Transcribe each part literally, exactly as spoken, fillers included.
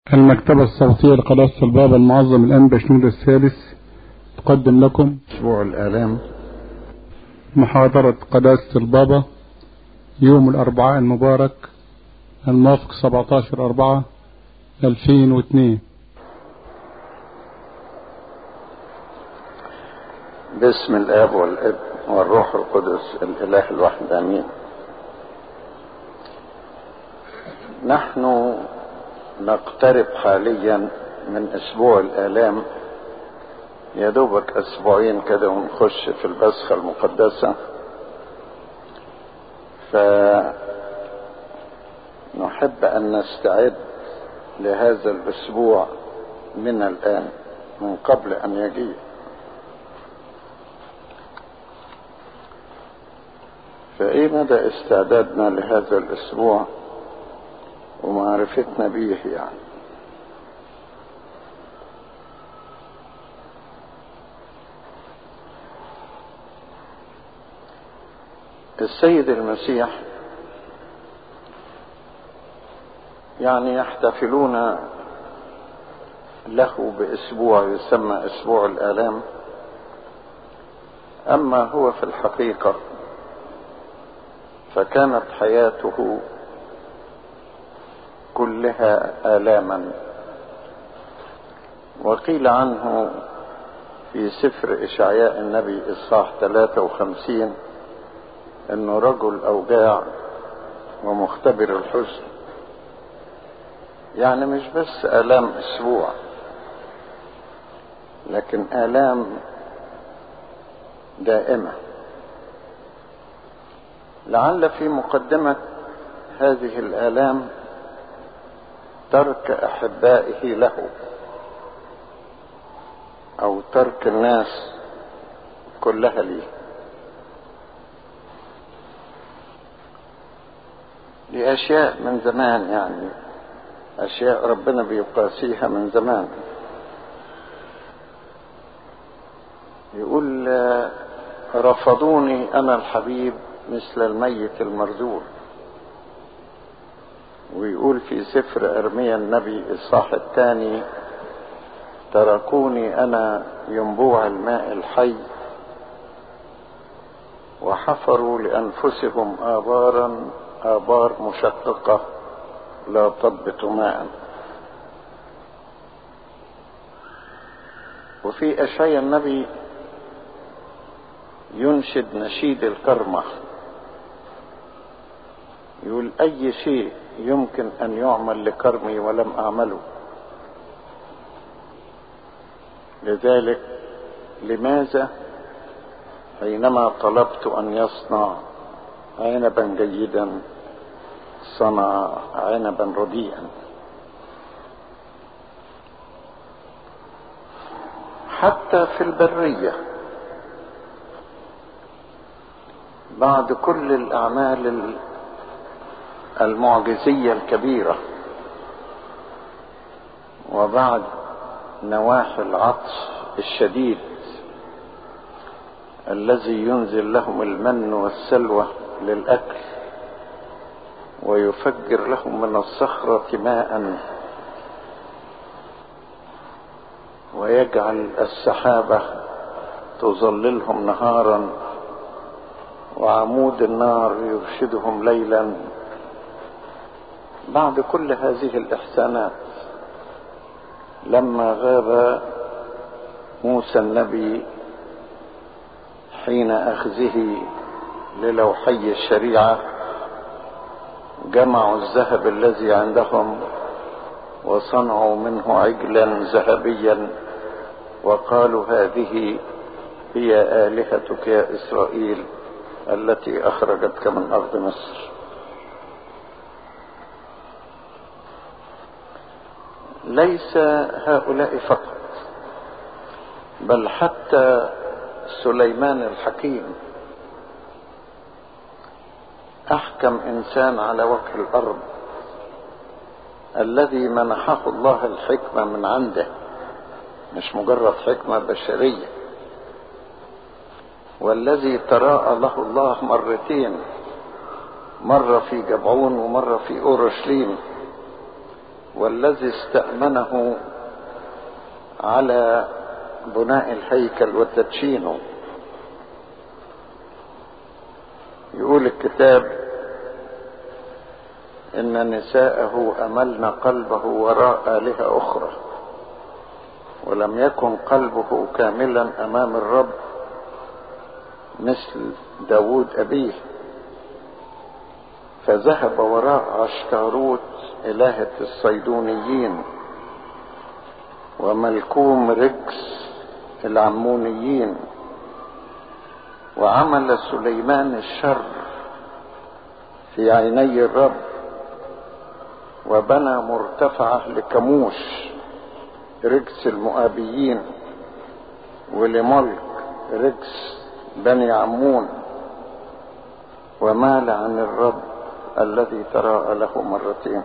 المكتبة الصوتية لقداسة البابا المعظم الأنبا شنودة الثالث تقدم لكم أسبوع الآلام، محاضرة قداسة البابا يوم الأربعاء المبارك الموافق سبعة عشر أربعة ألفين واثنين. باسم الآب والابن والروح القدس الإله الواحد آمين. نحن نقترب حاليا من أسبوع الآلام، يا دوبك أسبوعين كده ونخش في البسخة المقدسة، فنحب أن نستعد لهذا الأسبوع من الآن من قبل أن يجي. فإيه مدى استعدادنا لهذا الأسبوع ومعرفتنا به؟ يعني السيد المسيح يعني يحتفلون له بأسبوع يسمى أسبوع الآلام، أما هو في الحقيقة فكانت حياته كلها آلاما. وقيل عنه في سفر إشعياء النبي إصحاح ثلاثة وخمسين إنه رجل أوجاع ومختبر الحزن، يعني مش بس آلام أسبوع لكن آلام دائمة. لعل في مقدمة هذه الآلام ترك أحبائه له أو ترك الناس كلها ليه. دي أشياء من زمان، يعني أشياء ربنا بيقاسيها من زمان. يقول رفضوني أنا الحبيب مثل الميت المرذول. ويقول في سفر أرميا النبي الإصحاح الثاني تركوني أنا ينبوع الماء الحي وحفروا لأنفسهم آبارا آبار مشققة لا تضبط ماء. وفي أشعياء النبي ينشد نشيد الكرمة، يقول أي شيء يمكن أن يعمل لكرمي ولم أعمله، لذلك لماذا حينما طلبت أن يصنع عنبا جيدا صنع عنبا رديئا. حتى في البرية بعد كل الأعمال المعجزية الكبيرة وبعد نواحي العطش الشديد الذي ينزل لهم المن والسلوى للأكل ويفجر لهم من الصخرة ماء ويجعل السحابة تظللهم نهارا وعمود النار يرشدهم ليلا، بعد كل هذه الإحسانات لما غاب موسى النبي حين أخذه للوحي الشريعة جمعوا الذهب الذي عندهم وصنعوا منه عجلا ذهبيا وقالوا هذه هي آلهتك يا إسرائيل التي أخرجتك من أرض مصر. ليس هؤلاء فقط، بل حتى سليمان الحكيم أحكم إنسان على وجه الأرض الذي منحه الله الحكمة من عنده، مش مجرد حكمة بشرية، والذي تراءى له الله مرتين، مرة في جبعون ومرة في أورشليم، والذي استأمنه على بناء الهيكل وتدشينه. يقول الكتاب إن نساءه أملن قلبه وراء آلهة أخرى، ولم يكن قلبه كاملا أمام الرب مثل داود أبيه، فذهب وراء عشتاروت إلهة الصيدونيين وملكوم ركس العمونيين، وعمل سليمان الشر في عيني الرب، وبنى مرتفعة لكموش ركس المؤابيين ولملك ركس بني عمون، ومال عن الرب الذي تراءى له مرتين.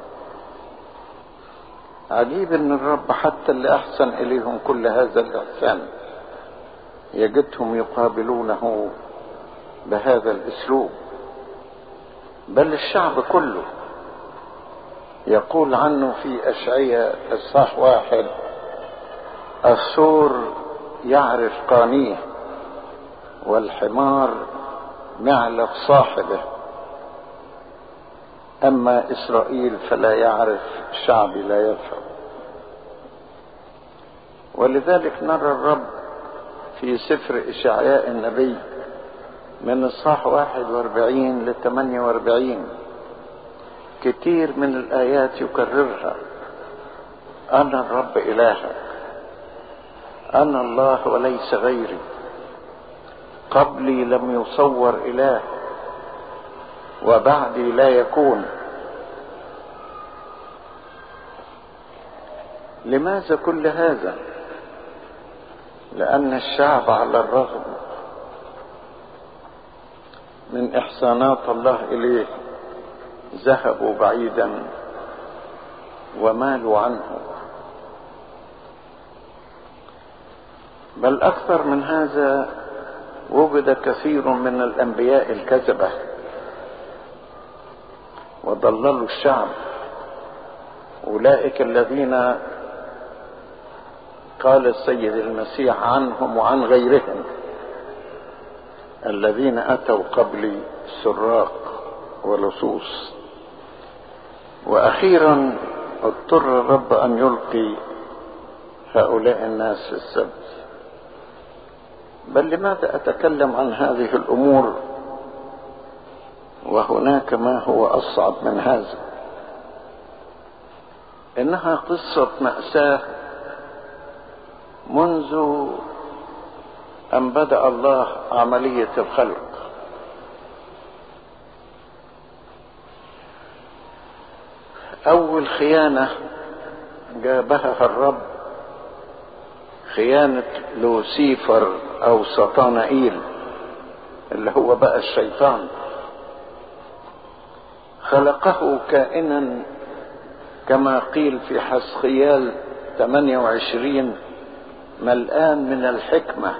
عجيب ان الرب حتى اللي احسن اليهم كل هذا الاحسان يجدهم يقابلونه بهذا الاسلوب. بل الشعب كله يقول عنه في اشعياء اصحاح واحد: الثور يعرف قانيه والحمار معلف صاحبه، أما إسرائيل فلا يعرف، شعبي لا يفهم. ولذلك نرى الرب في سفر إشعياء النبي من إصحاح واحد واربعين لثمانية واربعين كتير من الآيات يكررها: أنا الرب إلهك، أنا الله وليس غيري، قبلي لم يصور إله وبعدي لا يكون. لماذا كل هذا؟ لأن الشعب على الرغم من إحسانات الله إليه ذهبوا بعيدا ومالوا عنه. بل أكثر من هذا، وجد كثير من الأنبياء الكذبة وضللوا الشعب، أولئك الذين قال السيد المسيح عنهم وعن غيرهم: الذين أتوا قبلي سراق ولصوص. وأخيرا اضطر الرب أن يلقي هؤلاء الناس في السبت. بل لماذا أتكلم عن هذه الأمور وهناك ما هو أصعب من هذا؟ إنها قصة مأساة منذ أن بدأ الله عملية الخلق. أول خيانة جابها الرب خيانة لوسيفر أو سطانائيل اللي هو بقى الشيطان. خلقه كائنا كما قيل في حزقيال ثمانية وعشرين ملآن من الحكمة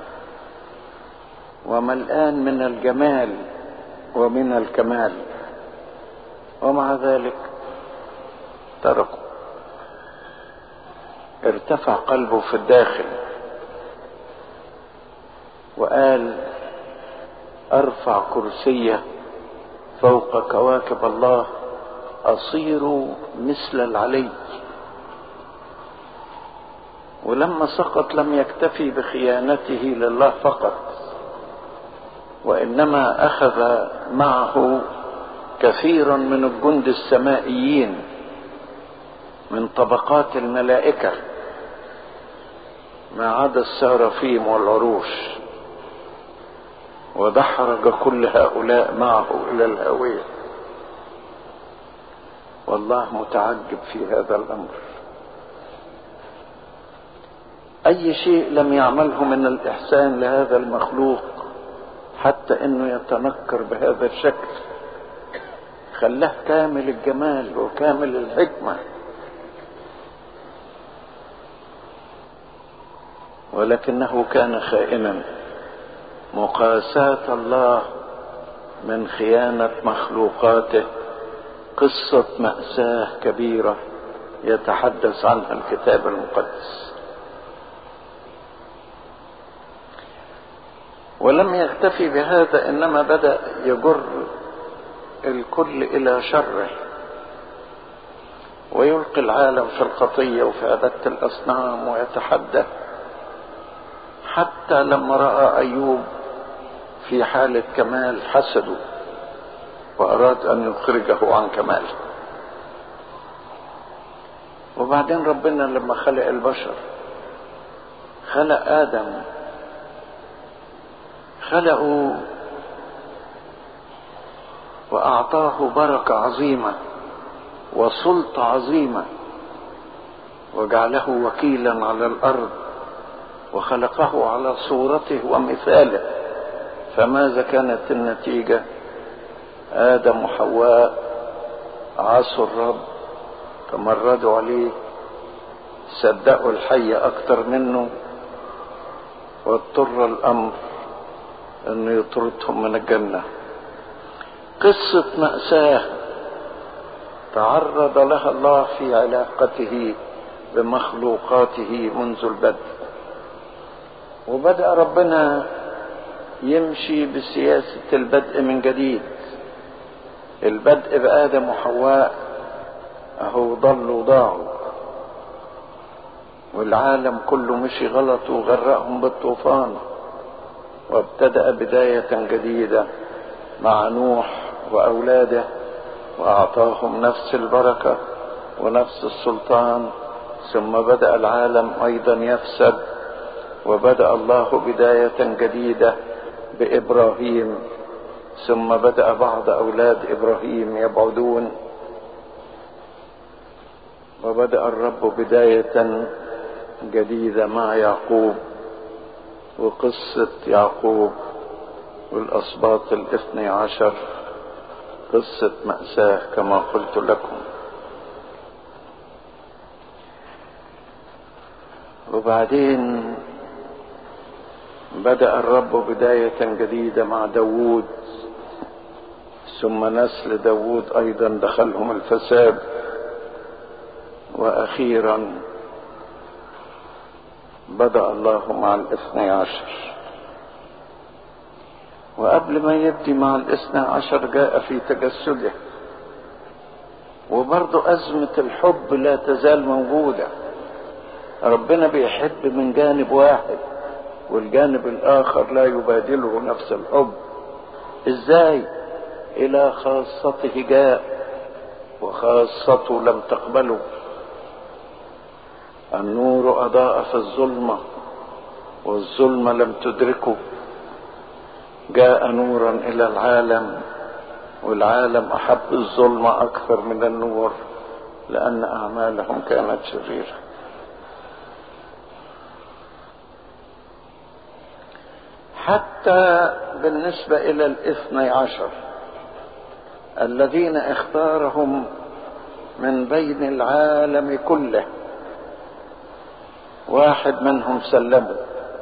وملآن من الجمال ومن الكمال، ومع ذلك تركه. ارتفع قلبه في الداخل وقال: أرفع كرسيه فوق كواكب الله، أصير مثل العلي. ولما سقط لم يكتفي بخيانته لله فقط، وإنما أخذ معه كثيرا من الجند السمائيين من طبقات الملائكة ما عدا السرافيم والعروش، ودحرج كل هؤلاء معه إلى الهوية. والله متعجب في هذا الأمر. أي شيء لم يعمله من الإحسان لهذا المخلوق حتى أنه يتنكر بهذا الشكل، خلاه كامل الجمال وكامل الحكمة. ولكنه كان خائنا. مقاساة الله من خيانة مخلوقاته قصة مأساة كبيرة يتحدث عنها الكتاب المقدس. ولم يكتفي بهذا، إنما بدأ يجر الكل إلى شره ويلقي العالم في الخطية وفي عبادة الأصنام ويتحدى، حتى لما رأى أيوب في حالة كمال حسده وأراد أن يخرجه عن كماله. وبعدين ربنا لما خلق البشر خلق آدم، خلقه وأعطاه بركة عظيمة وسلطة عظيمة، وجعله وكيلا على الأرض، وخلقه على صورته ومثاله. فماذا كانت النتيجة؟ آدم وحواء عصوا الرب، تمردوا عليه، صدقوا الحية أكتر منه، واضطر الأمر أنه يطردهم من الجنة. قصة مأساة تعرض لها الله في علاقته بمخلوقاته منذ البدء. وبدأ ربنا يمشي بسياسة البدء من جديد. البدء بآدم وحواء أهو ضلوا ضاعوا، والعالم كله مشي غلط وغرقهم بالطوفان. وابتدأ بداية جديدة مع نوح وأولاده، وأعطاهم نفس البركة ونفس السلطان. ثم بدأ العالم أيضا يفسد، وبدأ الله بداية جديدة بإبراهيم. ثم بدأ بعض أولاد إبراهيم يبعدون، وبدأ الرب بداية جديدة مع يعقوب. وقصة يعقوب والأسباط الاثني عشر قصة مأساة كما قلت لكم. وبعدين بدأ الرب بداية جديدة مع داوود، ثم نسل داوود أيضا دخلهم الفساد، وأخيرا بدأ الله مع الاثني عشر. وقبل ما يبدي مع الاثني عشر جاء في تجسده. وبرضو أزمة الحب لا تزال موجودة. ربنا بيحب من جانب واحد، والجانب الآخر لا يبادله نفس الحب. إزاي؟ إلى خاصته جاء وخاصته لم تقبله. النور أضاء في الظلمة والظلمة لم تدركه. جاء نورا إلى العالم، والعالم أحب الظلمة أكثر من النور، لأن أعمالهم كانت شريرة. حتى بالنسبة إلى الاثني عشر الذين اختارهم من بين العالم كله، واحد منهم سلمه: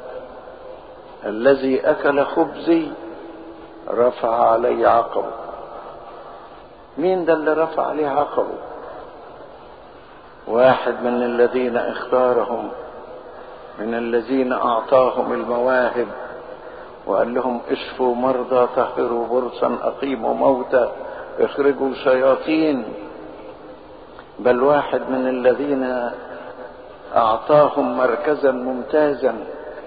الذي أكل خبزي رفع علي عقبه. مين ده اللي رفع عليه عقبه؟ واحد من الذين اختارهم، من الذين أعطاهم المواهب وقال لهم: اشفوا مرضى، طهروا برصا، أقيموا موتى، اخرجوا شياطين. بل واحد من الذين أعطاهم مركزا ممتازا،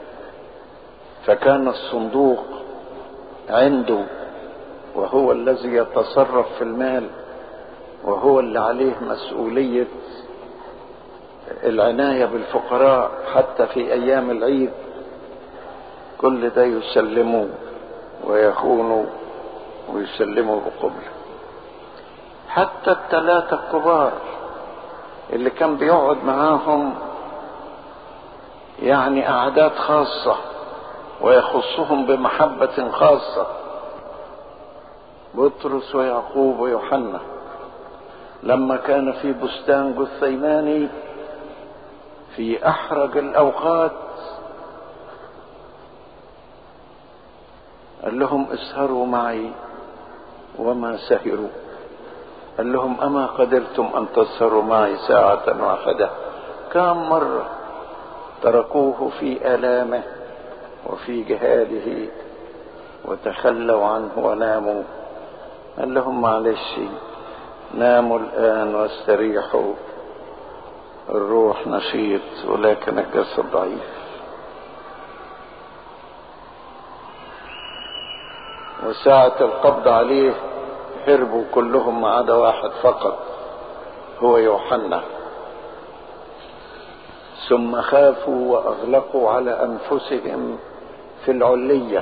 فكان الصندوق عنده، وهو الذي يتصرف في المال، وهو اللي عليه مسؤولية العناية بالفقراء حتى في أيام العيد. كل ده يسلموا ويخونوا ويسلموا بقبله. حتى الثلاثة الكبار اللي كان بيقعد معاهم يعني أعداد خاصة ويخصهم بمحبة خاصة، بطرس ويعقوب ويوحنا، لما كان في بستان جثيماني في أحرج الأوقات قال لهم: اسهروا معي، وما سهروا. قال لهم أما قدرتم أن تسهروا معي ساعة واحدة؟ كم مرة تركوه في آلامه وفي جهاده وتخلوا عنه وناموا. قال لهم معلش، ناموا الآن واستريحوا، الروح نشيط ولكن الجسد ضعيف. وساعة القبض عليه هربوا كلهم ما عدا واحد فقط، هو يوحنا. ثم خافوا وأغلقوا على أنفسهم في العلية،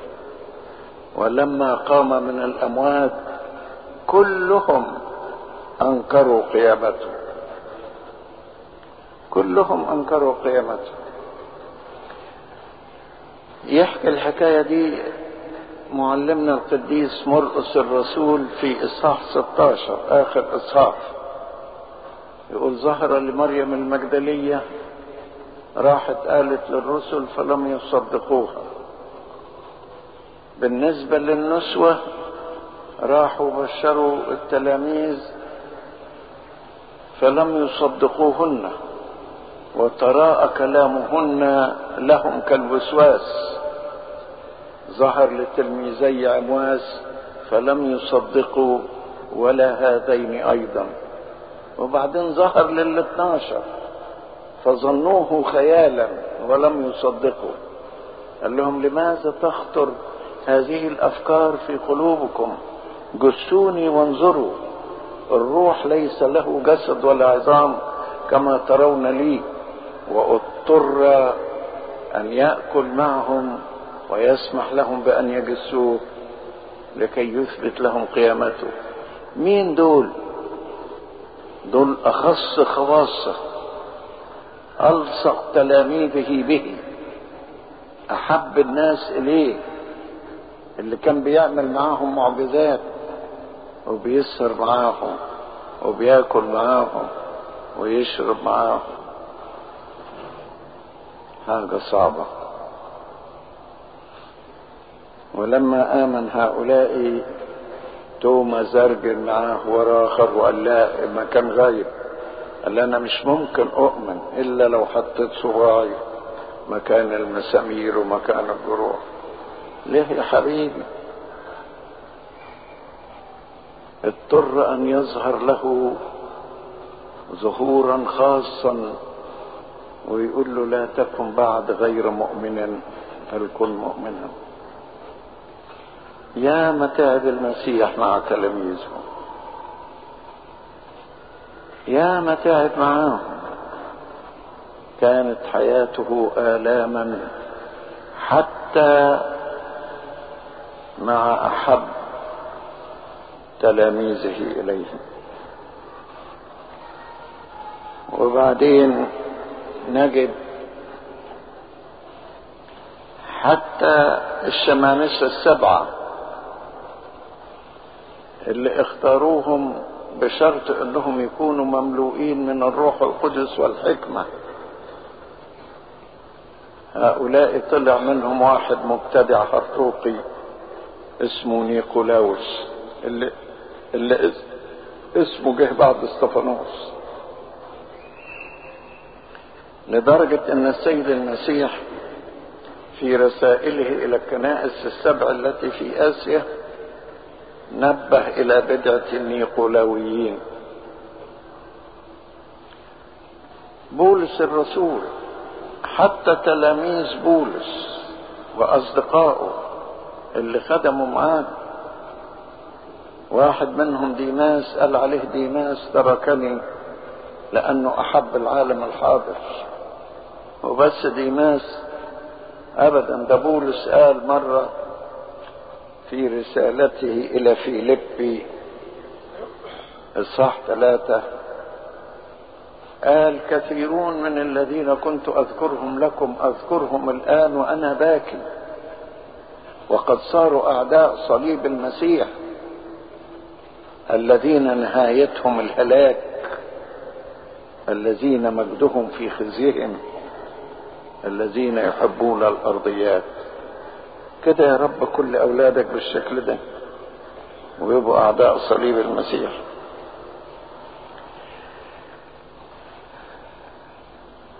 ولما قام من الأموات كلهم أنكروا قيامته، كلهم أنكروا قيامته. يحكي الحكاية دي معلمنا القديس مرقس الرسول في إصحاح ستة عشر آخر إصحاح، يقول ظهر لمريم المجدلية، راحت قالت للرسل فلم يصدقوها. بالنسبة للنسوة راحوا بشروا التلاميذ فلم يصدقوهن، وتراءى كلامهن لهم كالوسواس. ظهر لتلميذي عمواس فلم يصدقوا ولا هذين أيضا. وبعدين ظهر للاثناشر فظنوه خيالا ولم يصدقوا. قال لهم لماذا تخطر هذه الأفكار في قلوبكم؟ جسوني وانظروا، الروح ليس له جسد ولا عظام كما ترون لي. واضطر أن يأكل معهم ويسمح لهم بأن يجسوه لكي يثبت لهم قيامته. مين دول؟ دول أخص خواصه، ألصق تلاميذه به، أحب الناس إليه، اللي كان بيعمل معاهم معجزات وبيسهر معاهم وبياكل معاهم ويشرب معاهم. حاجة صعبة. ولما آمن هؤلاء توما زرجر معاه وراخر وقال لا، ما كان غايب، قال أنا مش ممكن أؤمن إلا لو حطيت صباعي مكان المسامير ومكان الجروح. ليه يا حبيبي؟ اضطر أن يظهر له ظهورا خاصا ويقول له لا تكن بعد غير مؤمنا بل كن مؤمنا. يا متعب المسيح مع تلاميذه، يا متعب معاهم، كانت حياته آلاما حتى مع أحب تلاميذه إليه. وبعدين نجد حتى الشمامسة السبعة اللي اختاروهم بشرط انهم يكونوا مملوئين من الروح القدس والحكمة، هؤلاء طلع منهم واحد مبتدع هرطوقي اسمه نيقولاوس، اللي, اللي اسمه جه بعد استفانوس، لدرجة ان السيد المسيح في رسائله الى الكنائس السبع التي في آسيا نبه الى بدعة النيقولاويين. بولس الرسول حتى تلاميذ بولس واصدقائه اللي خدموا معاه، واحد منهم ديماس قال عليه ديماس تركني لانه احب العالم الحاضر. وبس ديماس ابدا، ده بولس قال مرة في رسالته الى فيليبي اصحاح ثلاثة، قال كثيرون من الذين كنت اذكرهم لكم اذكرهم الان وانا باكي، وقد صاروا اعداء صليب المسيح الذين نهايتهم الهلاك، الذين مجدهم في خزيهم، الذين يحبون الارضيات. كده يا رب كل اولادك بالشكل ده ويبقوا اعداء صليب المسيح.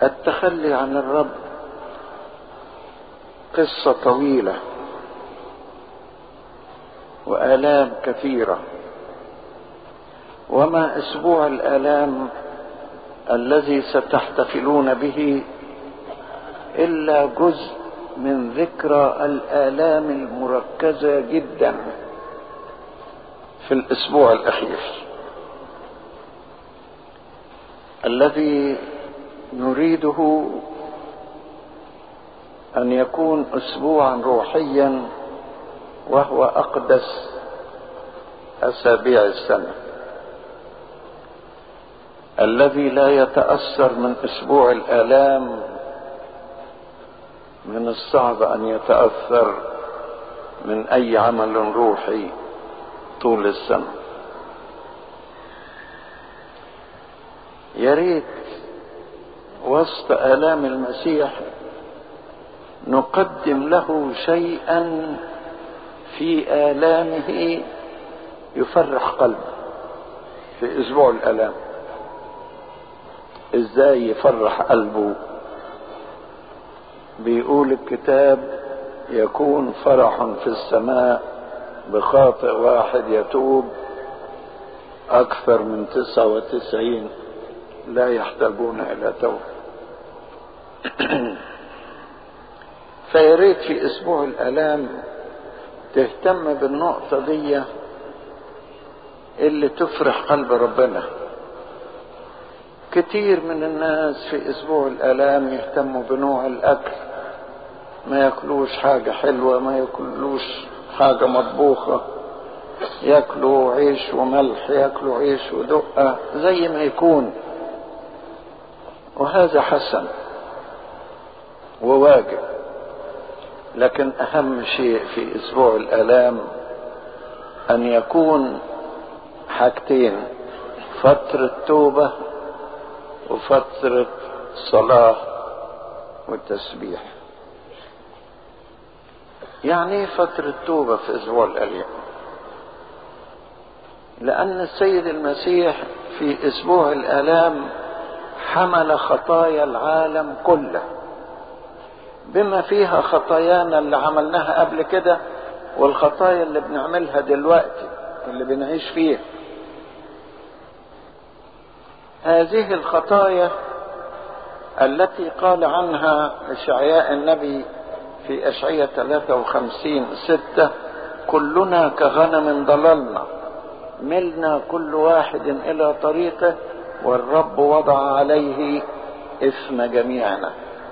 التخلي عن الرب قصة طويلة وآلام كثيرة، وما أسبوع الآلام الذي ستحتفلون به إلا جزء من ذكرى الآلام المركزة جدا في الأسبوع الأخير الذي نريده أن يكون أسبوعا روحيا، وهو أقدس أسابيع السنة، الذي لا يتأثر من أسبوع الآلام من الصعب أن يتأثر من أي عمل روحي طول السنة. يا ريت وسط آلام المسيح نقدم له شيئا في آلامه يفرح قلبه في أسبوع الآلام. إزاي يفرح قلبه؟ بيقول الكتاب: يكون فرح في السماء بخاطئ واحد يتوب أكثر من تسعة وتسعين لا يحتاجون إلى توبة. فياريت في أسبوع الآلام تهتم بالنقطة دي اللي تفرح قلب ربنا. كتير من الناس في أسبوع الآلام يهتموا بنوع الأكل، ما يأكلوش حاجة حلوة، ما يأكلوش حاجة مطبوخة، يأكلوا عيش وملح، يأكلوا عيش ودقة زي ما يكون، وهذا حسن وواجب. لكن أهم شيء في أسبوع الآلام أن يكون حاجتين: فترة توبة وفترة صلاة وتسبيح. يعني فترة توبة في أسبوع الآلام، لأن السيد المسيح في أسبوع الآلام حمل خطايا العالم كله، بما فيها خطايانا اللي عملناها قبل كده والخطايا اللي بنعملها دلوقتي اللي بنعيش فيها. هذه الخطايا التي قال عنها إشعياء النبي في أشعياء ثلاثة وخمسين ستة: كلنا كغنم ضللنا، ملنا كل واحد إلى طريقه، والرب وضع عليه إثم جميعنا.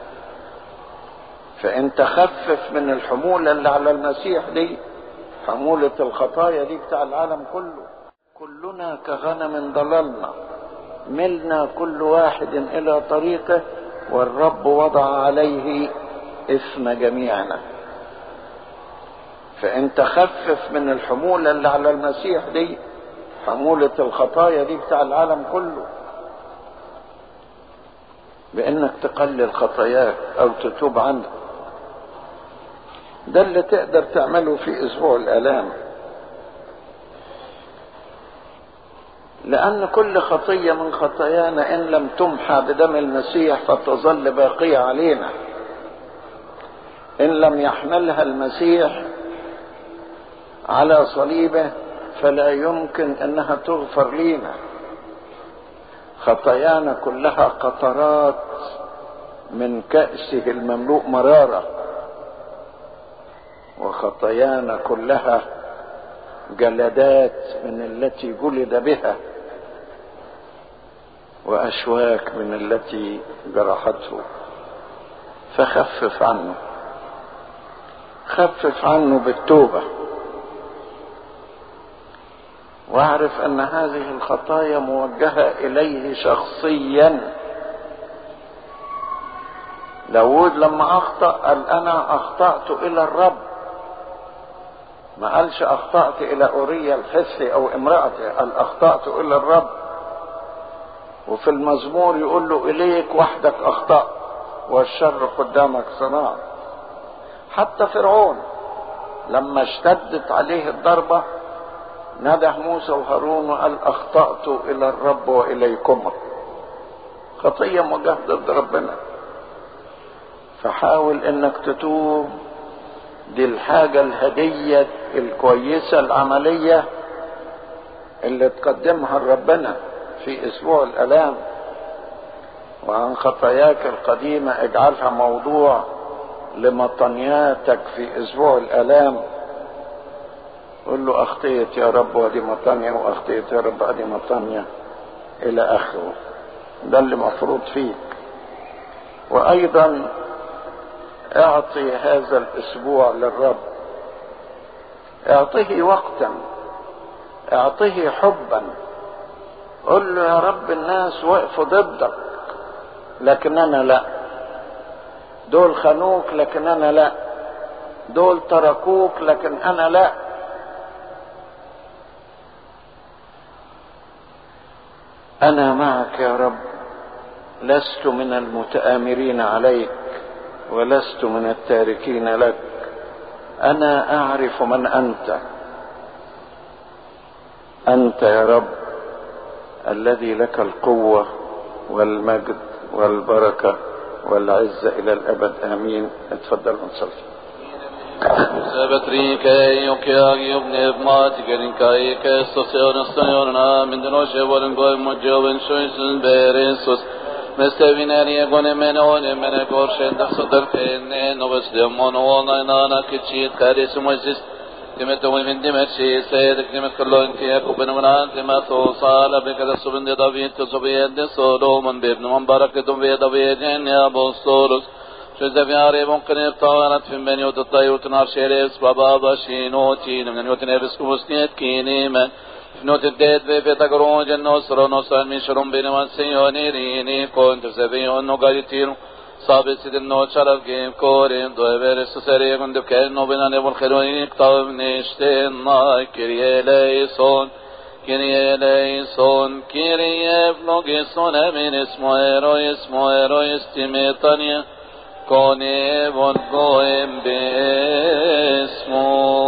فإن تخفف من الحمولة اللي على المسيح دي، حمولة الخطايا دي بتاع العالم كله. كلنا كغنم ضللنا، ملنا كل واحد إلى طريقه، والرب وضع عليه إثم جميعنا. فإن تخفف من الحمولة اللي على المسيح دي، حمولة الخطايا دي بتاع العالم كله، بأنك تقلل خطاياك أو تتوب عنها. ده اللي تقدر تعمله في أسبوع الآلام، لأن كل خطية من خطايانا إن لم تمحى بدم المسيح فتظل باقية علينا. إن لم يحملها المسيح على صليبه فلا يمكن أنها تغفر لنا. خطايانا كلها قطرات من كأسه المملوء مرارة، وخطايانا كلها جلدات من التي جلد بها، وأشواك من التي جرحته. فخفف عنه، خفف عنه بالتوبة، واعرف أن هذه الخطايا موجهة إليه شخصيا. داود لما أخطأ قال: أنا أخطأت إلى الرب، ما قالش أخطأت إلى أوريا الحثي أو امرأته، قال أخطأت إلى الرب. وفي المزمور يقول له: إليك وحدك أخطأ والشر قدامك صنعت. حتى فرعون لما اشتدت عليه الضربة نده موسى وهارون وقال: أخطأت إلى الرب وإليكما، خطية موجهة ضد ربنا. فحاول انك تتوب، دي الحاجة الهدية الكويسة العملية اللي تقدمها لربنا في اسبوع الالام. وعن خطاياك القديمة اجعلها موضوع لمطنياتك في اسبوع الالام. قل له اخطيت يا رب وادي مطنية، واخطيت يا رب وادي مطنية، الى اخره. ده اللي مفروض فيك. وايضا اعطي هذا الاسبوع للرب، اعطيه وقتا، اعطيه حبا. قل له يا رب الناس وقفوا ضدك لكن انا لا، دول خانوك لكن انا لا، دول تركوك لكن انا لا. انا معك يا رب، لست من المتآمرين عليك ولست من التاركين لك. انا اعرف من انت، انت يا رب الذي لك القوة والمجد والبركة والعزة الى الابد. امين. اتفضل ونصلي. Sabatrike och jag gjorde matgerinkai sociala störna men den också var en gång mot jobben sjösen beresos mestavinari gone menone men går skända så där en novas demon och nana kitchit karis mojis demet och vinde mersi säd demet kallo inte jag på benan demet så sala bekada subinde david så bede så då man bebn man baraketum ve david ja bostolos شذ في عريب قريب طارت في من يوت الطير تنار شيريس بابا باشينوتين من يوت نيرس كوسنيت كينيما في نوت الديت في في تقرون جنوسر نوصل من شرم بينما سيونيريني كنت سبيون نقايتين صابت سيد النوت شرف جيم كورين دوبر سسري كنت كأنه بنا نبول خيروني كتاب نشتين ناي كريه ليسون كريه ليسون كريه بلوغيسون من اسمه ايرو اسمه ايرو استيميتانيا كوني والقوم باسمه.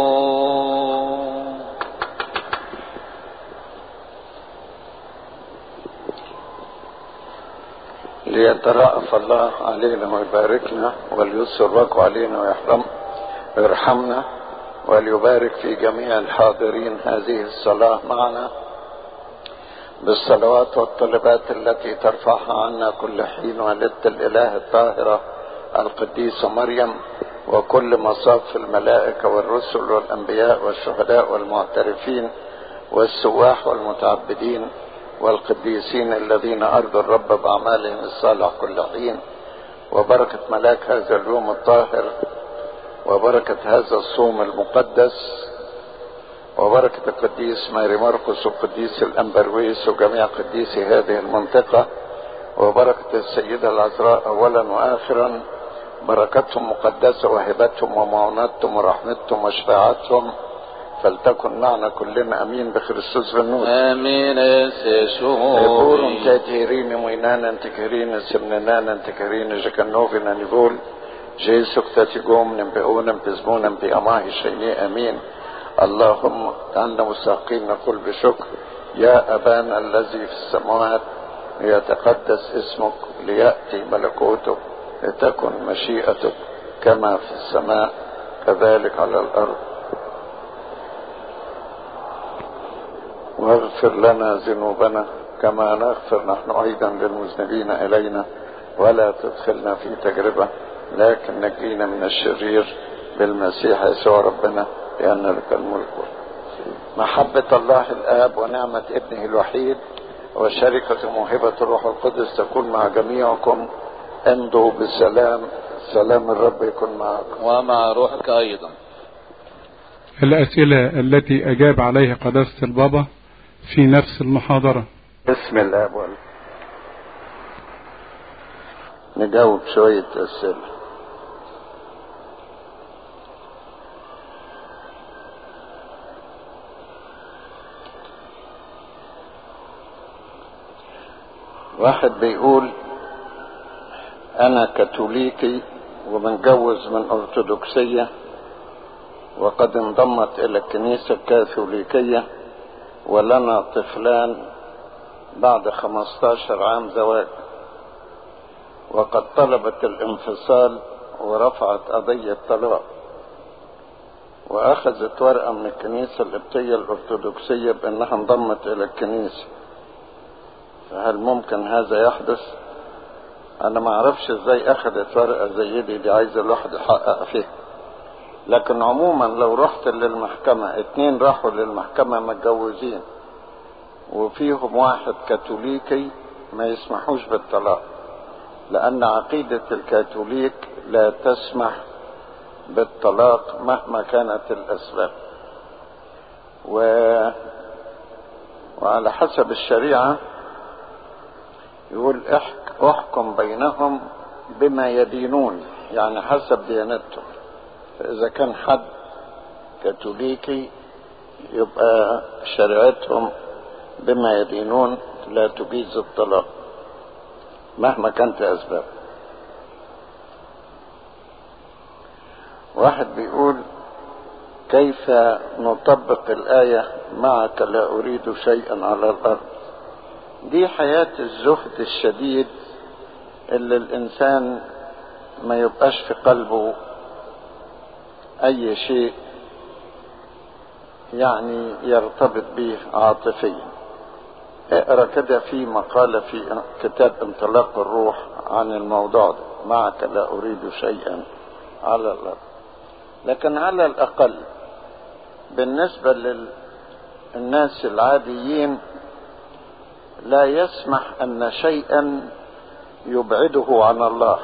ليترأف الله علينا ويباركنا وليسرك علينا ويحرم ويرحمنا وليبارك في جميع الحاضرين هذه الصلاة معنا بالصلوات والطلبات التي ترفعها عنا كل حين والدة الإله الطاهرة القديسة مريم وكل مصاف الملائكة والرسل والأنبياء والشهداء والمعترفين والسواح والمتعبدين والقديسين الذين أرضوا الرب بأعمالهم الصالح كل حين. وبركة ملاك هذا اليوم الطاهر وبركة هذا الصوم المقدس وبركة القديس ماري مرقس والقديس الأنبرويس وجميع قديسي هذه المنطقة وبركة السيدة العذراء أولا وآخرا. بركتهم مقدسة وهبتهم ومعونتهم ورحمتهم وشفاعتهم فلتكن معنا كلنا. أمين بخريستوس بالنور. آمين. يسوع يقولون تاتيرين وينانا تكرين سمنانا تكرين جكنوفنا نقول جيسوك تاتيقوم نبئونا بزمونا بأماه شيني. أمين. اللهم أننا مستحقين نقول بشكر يا أبانا الذي في السماوات ليتقدس اسمك ليأتي ملكوتك لتكن مشيئتك كما في السماء كذلك على الأرض. واغفر لنا ذنوبنا كما نغفر نحن أيضا للمذنبين إلينا ولا تدخلنا في تجربة لكن نجينا من الشرير بالمسيح يسوع ربنا لأن لك الملك. محبة الله الآب ونعمة ابنه الوحيد وشركة موهبة الروح القدس تكون مع جميعكم. امضوا بسلام. سلام الرب يكون معكم ومع روحك أيضا. الأسئلة التي أجاب عليها قداسة البابا في نفس المحاضرة. بسم الآب والابن. نجاوب شوية أسئلة. واحد بيقول أنا كاثوليكي ومتجوز من أرثوذكسية وقد انضمت إلى الكنيسة الكاثوليكية ولنا طفلان بعد خمستاشر عام زواج. وقد طلبت الانفصال ورفعت قضية طلاق، وأخذت ورقة من الكنيسة القبطية الأرثوذكسية بأنها انضمت إلى الكنيسة. فهل ممكن هذا يحدث؟ أنا ما أعرفش إزاي أخذت ورقة زي دي، دي عايزة الواحد يحقق فيها. لكن عموما لو رحت للمحكمة، اتنين راحوا للمحكمة متجوزين وفيهم واحد كاثوليكي، ما يسمحوش بالطلاق، لأن عقيدة الكاثوليك لا تسمح بالطلاق مهما كانت الأسباب. و... وعلى حسب الشريعة يقول احكم بينهم بما يدينون، يعني حسب ديانتهم. فإذا كان حد كاثوليكي يبقى شريعتهم بما يدينون لا تجيز الطلاق مهما كانت أسباب. واحد بيقول كيف نطبق الآية معك لا أريد شيئا على الأرض؟ دي حياة الزهد الشديد اللي الإنسان ما يبقاش في قلبه أي شيء يعني يرتبط به عاطفيا. اقرأ كده في مقالة في كتاب انطلاق الروح عن الموضوع ده، معك لا أريد شيئا على الأرض. لكن على الأقل بالنسبة للناس العاديين لا يسمح أن شيئا يبعده عن الله.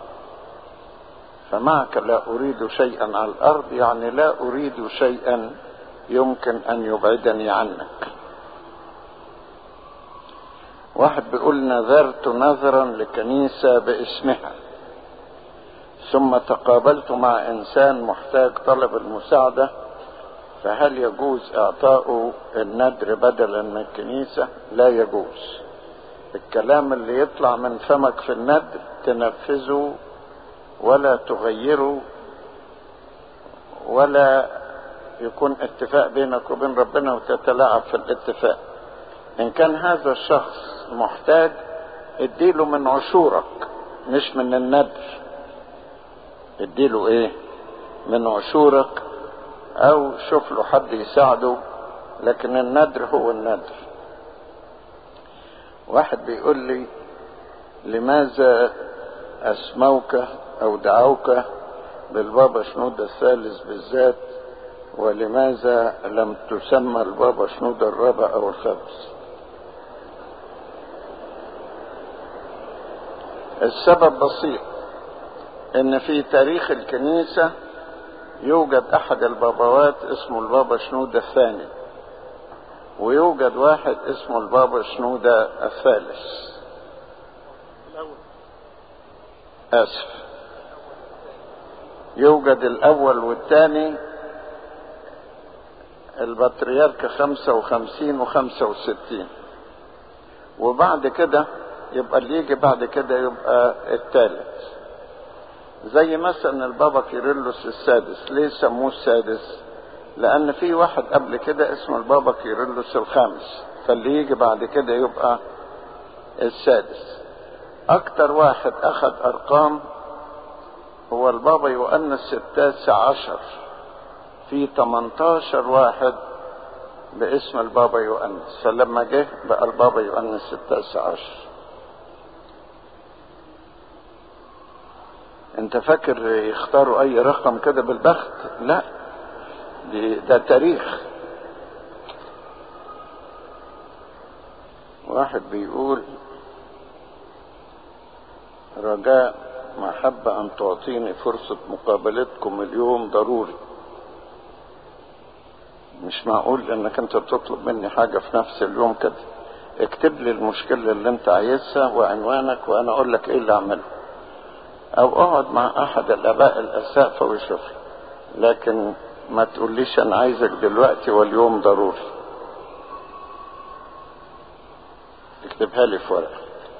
فمعك لا أريد شيئا على الأرض يعني لا أريد شيئا يمكن أن يبعدني عنك. واحد بيقول نذرت نذرا لكنيسة باسمها، ثم تقابلت مع إنسان محتاج طلب المساعدة، فهل يجوز إعطاؤه النذر بدلا من الكنيسة؟ لا يجوز. الكلام اللي يطلع من فمك في النذر تنفذه ولا تغيره، ولا يكون اتفاق بينك وبين ربنا وتتلاعب في الاتفاق. إن كان هذا الشخص محتاج اديله من عشورك مش من النذر، اديله ايه؟ من عشورك، او شوف له حد يساعده، لكن النذر هو النذر. واحد بيقول لي لماذا اسموك او دعوك بالبابا شنودة الثالث بالذات، ولماذا لم تسمى البابا شنودة الرابع او الخامس؟ السبب بسيط، ان في تاريخ الكنيسة يوجد احد البابوات اسمه البابا شنودة الثاني، ويوجد واحد اسمه البابا شنودة الثالث. اسف، يوجد الاول والثاني، البطريرك خمسة وخمسين وخمسة وستين، وبعد كده يبقى اللي يجي بعد كده يبقى الثالث. زي مثلا البابا كيرلس السادس، ليه سموه السادس؟ لان في واحد قبل كده اسمه البابا كيرلس الخامس، فاللي يجي بعد كده يبقى السادس. اكتر واحد اخذ ارقام هو البابا يؤنس التاسع عشر، في تمنتاشر واحد باسم البابا يؤنس، فلما جه بقى البابا يؤنس التاسع عشر. انت فاكر يختاروا اي رقم كده بالبخت؟ لا، دي ده تاريخ. واحد بيقول رجاء محبة ان تعطيني فرصة مقابلتكم اليوم ضروري. مش معقول انك انت تطلب مني حاجة في نفس اليوم كده. اكتب لي المشكلة اللي انت عايزها وعنوانك وانا اقول لك ايه اللي اعمله، او اقعد مع احد الاباء الاسافة ويشوف، لكن ما تقوليش انا عايزك دلوقتي واليوم ضروري. اكتبها لي في ورقة.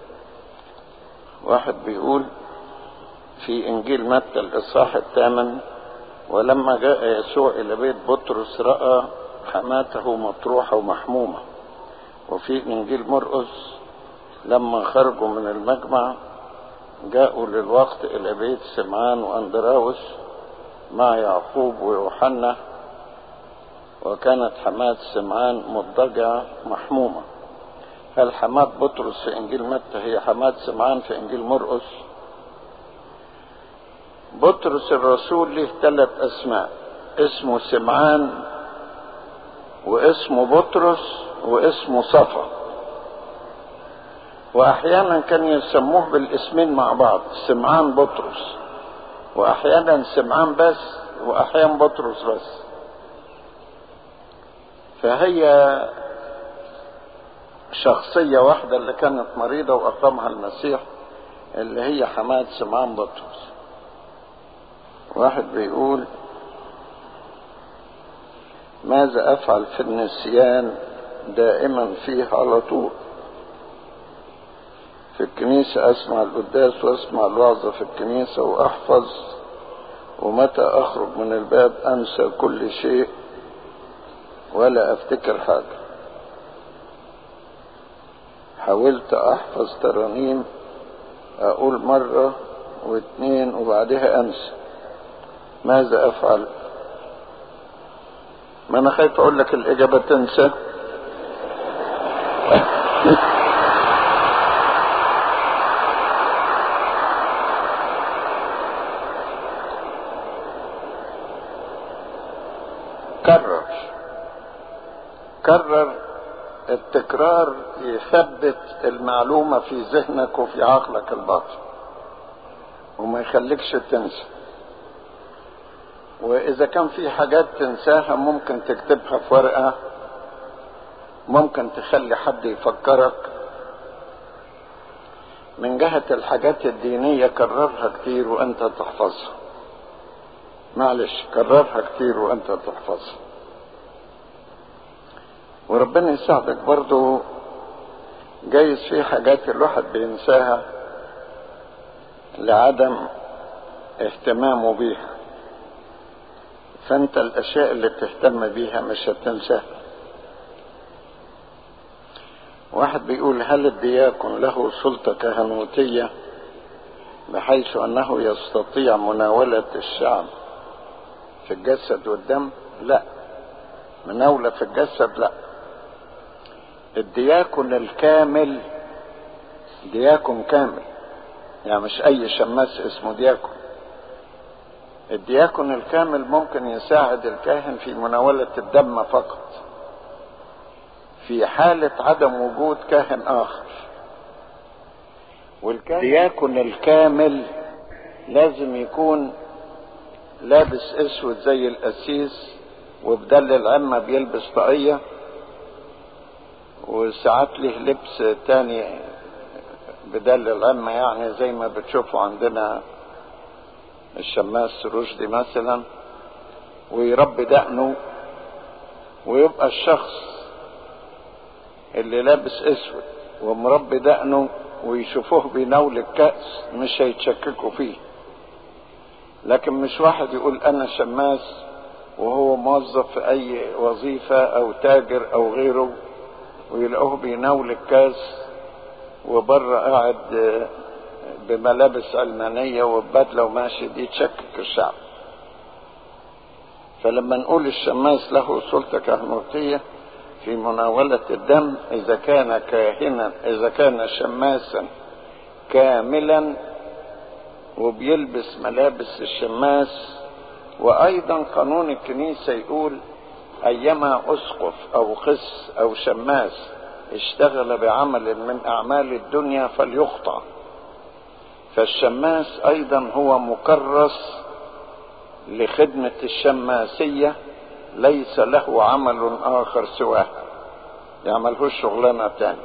واحد بيقول في انجيل متى الاصحاح الثامن، ولما جاء يسوع الى بيت بطرس راى حماته مطروحة ومحمومة. وفي انجيل مرقس لما خرجوا من المجمع جاءوا للوقت إلى بيت سمعان وأندراوس مع يعقوب ويوحنا، وكانت حماة سمعان مضطجعة محمومة. هل حماة بطرس في إنجيل متى هي حماة سمعان في إنجيل مرقس؟ بطرس الرسول له ثلاث أسماء، اسمه سمعان واسمه بطرس واسمه صفا، وأحيانا كان يسموه بالاسمين مع بعض، سمعان بطرس، وأحيانا سمعان بس وأحيانا بطرس بس. فهي شخصية واحدة اللي كانت مريضة وأقامها المسيح، اللي هي حماة سمعان بطرس. واحد بيقول: ماذا أفعل في النسيان دائما فيه على طول؟ في الكنيسة أسمع القداس وأسمع الوعظة في الكنيسة وأحفظ، ومتى أخرج من الباب أنسى كل شيء ولا أفتكر حاجة. حاولت أحفظ ترانيم، أقول مرة واثنين وبعدها أنسى، ماذا أفعل؟ ما أنا خايف أقول لك الإجابة تنسى. كرر كرر التكرار يثبت المعلومة في ذهنك وفي عقلك الباطن وما يخليكش تنسى. وإذا كان في حاجات تنساها ممكن تكتبها في ورقة، ممكن تخلي حد يفكرك. من جهة الحاجات الدينية كررها كتير وأنت تحفظها، معلش كررها كتير وأنت تحفظها، وربنا يساعدك. برضو جايز في حاجات الواحد بينساها لعدم اهتمامه بيها، فانت الاشياء اللي بتهتم بيها مش هتنساها. واحد بيقول: هل الدياكون له سلطة كهنوتية بحيث انه يستطيع مناولة الشعب في الجسد والدم؟ لا، مناولة في الجسد لا. الدياكون الكامل دياكون كامل، يعني مش اي شماس اسمه دياكون. الدياكون الكامل ممكن يساعد الكاهن في مناولة الدم فقط في حالة عدم وجود كاهن آخر. والدياكون الكامل لازم يكون لابس اسود زي القسيس، وبدل العمة بيلبس طاقية، وساعات له لبس تاني بدل العمة، يعني زي ما بتشوفوا عندنا الشماس رشدي مثلا، ويربي دقنه، ويبقى الشخص اللي لابس اسود ومربي دقنه ويشوفوه بيناول الكأس مش هيتشككوا فيه. لكن مش واحد يقول انا شماس وهو موظف في اي وظيفة او تاجر او غيره ويلاقوه بيناول الكاس وبره قاعد بملابس علمانية وبدلة وماشي، دي تشكك الشعب. فلما نقول الشماس له سلطة كهنوتية في مناولة الدم، إذا كان كاهنا، إذا كان شماسا كاملا وبيلبس ملابس الشماس. وأيضا قانون الكنيسة يقول: أيما أسقف أو قس أو شماس اشتغل بعمل من أعمال الدنيا فليقطع. فالشماس أيضا هو مكرس لخدمة الشماسية، ليس له عمل آخر سواه، يعملهوش شغلانة تاني.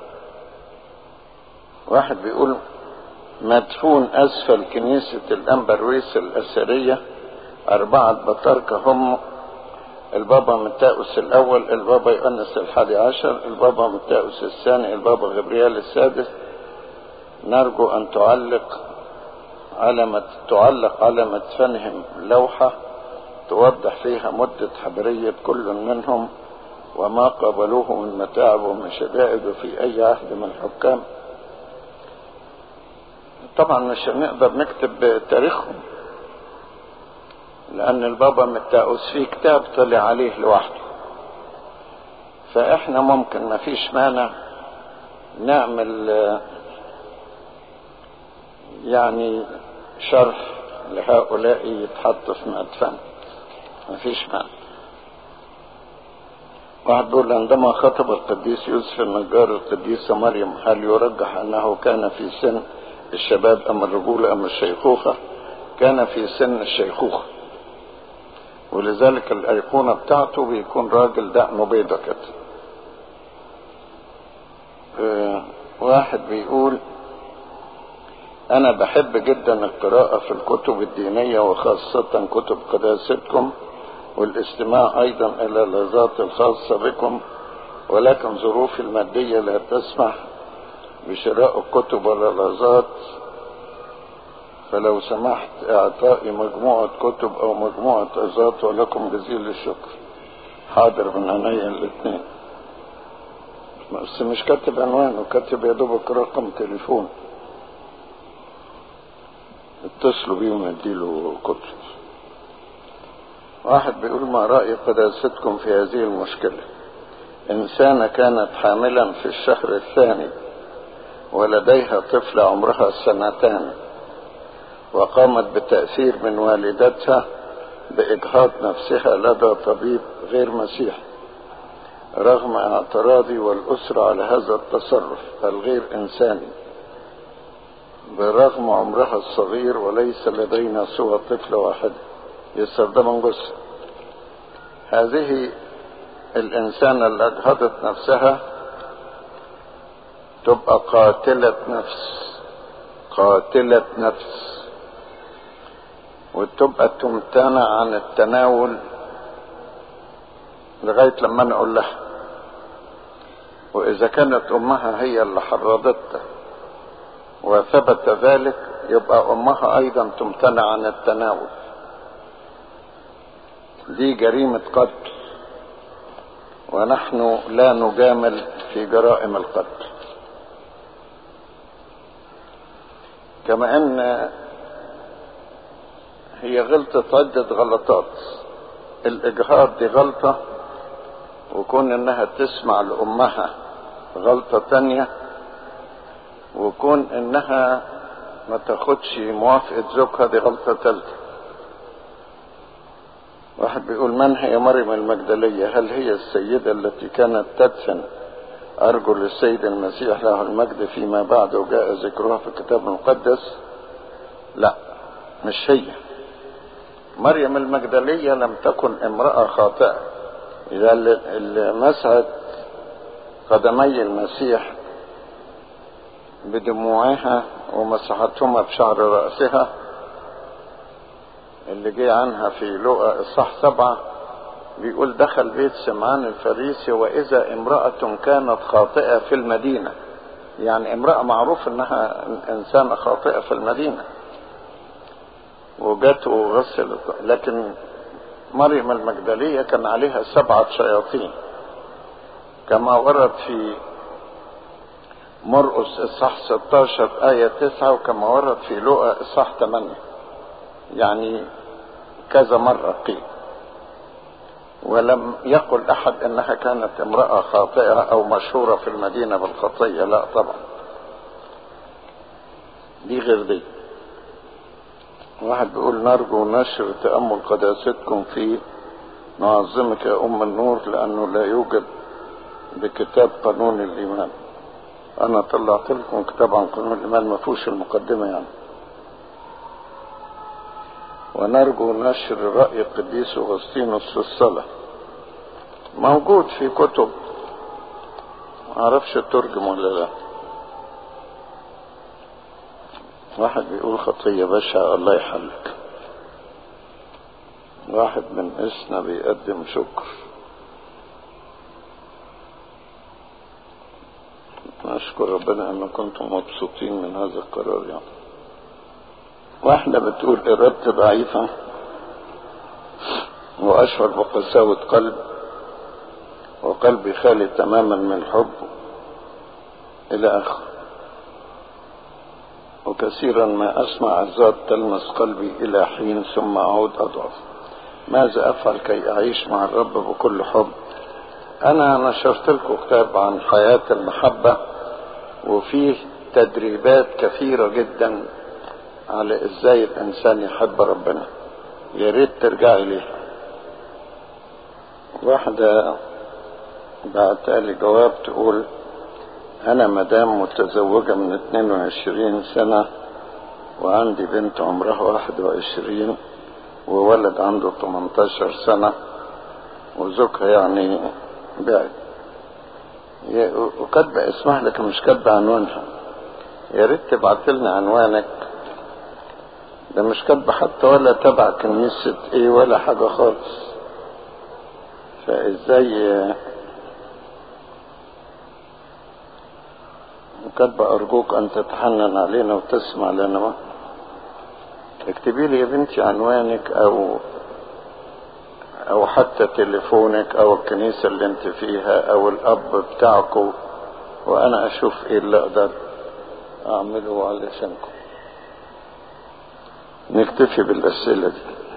واحد بيقول: مدفون أسفل كنيسة الأنبرويس الأثرية أربعة بطاركة هم البابا متاؤس الأول، البابا يؤنس الحادي عشر، البابا متاؤس الثاني، البابا غبريال السادس. نرجو أن تعلق على تعلق على مدفنهم لوحة توضح فيها مدة حبرية كل منهم وما قابلوه من متاعب ومن شدائد في أي عهد من الحكام. طبعا مش هنقدر نكتب تاريخهم، لأن البابا متاوس فيه كتاب طلع عليه لوحده، فإحنا ممكن ما فيش مانع نعمل يعني شرح لهؤلاء يتحط في مدفن، ما فيش مانع. واحد بيقول عندما خطب القديس يوسف النجار القديسة مريم هل يرجح أنه كان في سن الشباب أم الرجولة أم الشيخوخة؟ كان في سن الشيخوخة، ولذلك الأيقونة بتاعته بيكون راجل دقنه بيضة كده. اه واحد بيقول أنا بحب جدا القراءة في الكتب الدينية وخاصة كتب قداستكم، والاستماع أيضا إلى اللحظات الخاصة بكم، ولكن ظروفي المادية لا تسمح بشراء الكتب ولا اللحظات، فلو سمحت اعطائي مجموعة كتب او مجموعة لحظات، ولكم جزيل الشكر. حاضر من عينيا الاثنين، بس مش كاتب عنوانه، كاتب يا دوبك رقم تليفون اتصلوا بيه ونديله كتب. واحد بيقول ما رأي قداستكم في هذه المشكلة؟ إنسانة كانت حاملا في الشهر الثاني ولديها طفلة عمرها سنتان، وقامت بتأثير من والدتها بإجهاض نفسها لدى طبيب غير مسيحي، رغم اعتراضي والأسرة على هذا التصرف الغير إنساني، برغم عمرها الصغير وليس لدينا سوى طفلة واحدة يستخدم من جثة. هذه الإنسانة اللي أجهضت نفسها تبقى قاتلة نفس، قاتلة نفس، وتبقى تمتنع عن التناول لغاية لما نقول لها. وإذا كانت أمها هي اللي حرضتها وثبت ذلك، يبقى أمها أيضا تمتنع عن التناول. دي جريمة قتل، ونحن لا نجامل في جرائم القتل. كما أن هي غلطت عدة غلطات. الإجهاض دي غلطة، وكون إنها تسمع لأمها غلطة تانية، وكون إنها ما تاخدش موافقة زوجها دي غلطة تالتة. واحد بيقول من هي مريم المجدلية؟ هل هي السيدة التي كانت تدفن أرجل السيد المسيح له المجد فيما بعد وجاء ذكرها في الكتاب المقدس؟ لا، مش هي. مريم المجدلية لم تكن امرأة خاطئة، إذا اللي مسحت قدمي المسيح بدموعها ومسحتهما بشعر رأسها، اللي جاء عنها في لوقا اصحاح سبعة بيقول دخل بيت سمعان الفريسي وإذا امرأة كانت خاطئة في المدينة، يعني امرأة معروف انها انسانة خاطئة في المدينة، وجت وغسلت. لكن مريم المجدلية كان عليها سبعة شياطين، كما ورد في مرقس اصحاح ستاشر آية تسعة، وكما ورد في لوقا اصحاح ثمانية، يعني كذا مرة قيل. ولم يقل احد انها كانت امرأة خاطئة او مشهورة في المدينة بالخطية، لا طبعا، دي غير دي. واحد بيقول نرجو نشر تأمل قداستكم في نعظمك يا أم النور، لأنه لا يوجد بكتاب قانون الإيمان. أنا طلعت لكم كتاب عن قانون الإيمان ما فيهوش المقدمة يعني. ونرجو نشر رأي القديس أغسطينوس في الصلاة، موجود في كتب، معرفش ترجم ولا لا. واحد بيقول خطية بشعة الله يحلك. واحد من اسنا بيقدم شكر، نشكر ربنا ان كنتم مبسوطين من هذا القرار يعني. واحدة بتقول ارادتي ضعيفة واشعر بقساوة قلب، وقلبي خالي تماما من الحب الى اخره. كثيرا ما أسمع عظات تلمس قلبي إلى حين ثم أعود أضعف. ماذا أفعل كي أعيش مع الرب بكل حب؟ أنا نشرت لكم كتاب عن حياة المحبة، وفيه تدريبات كثيرة جدا على إزاي الإنسان يحب ربنا، يا ريت ترجعي ليها. واحدة بعتالي جواب تقول: أنا مدام متزوجة من اثنين وعشرين سنة وعندي بنت عمرها واحد وعشرين وولد عنده ثمانية عشر سنة وزوجها يعني بعد، وكاتبة اسمها لك مش كاتبة عنوانها. يا ريت تبعت لنا عنوانك، ده مش كاتبة حتى ولا تبع كنيسة ايه ولا حاجة خالص. فازاي كاتبة أرجوك أن تتحنن علينا وتسمع لنا. اكتبي لي يا بنتي عنوانك أو أو حتى تليفونك أو الكنيسة اللي أنت فيها أو الأب بتاعكم، وأنا أشوف إيه اللي أقدر أعمله علشانكم. نكتفي بالأسئلة دي.